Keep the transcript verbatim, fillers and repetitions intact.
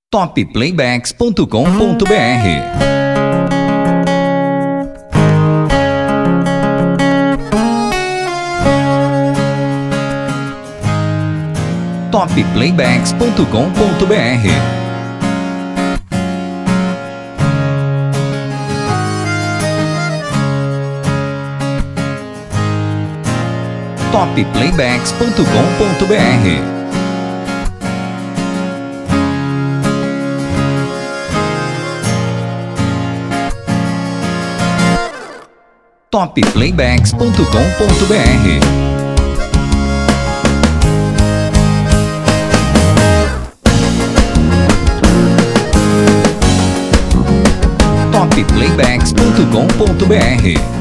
top playbacks ponto com ponto br. top playbacks ponto com ponto br. top playbacks ponto com ponto br. top playbacks ponto com ponto br. top playbacks ponto com ponto br.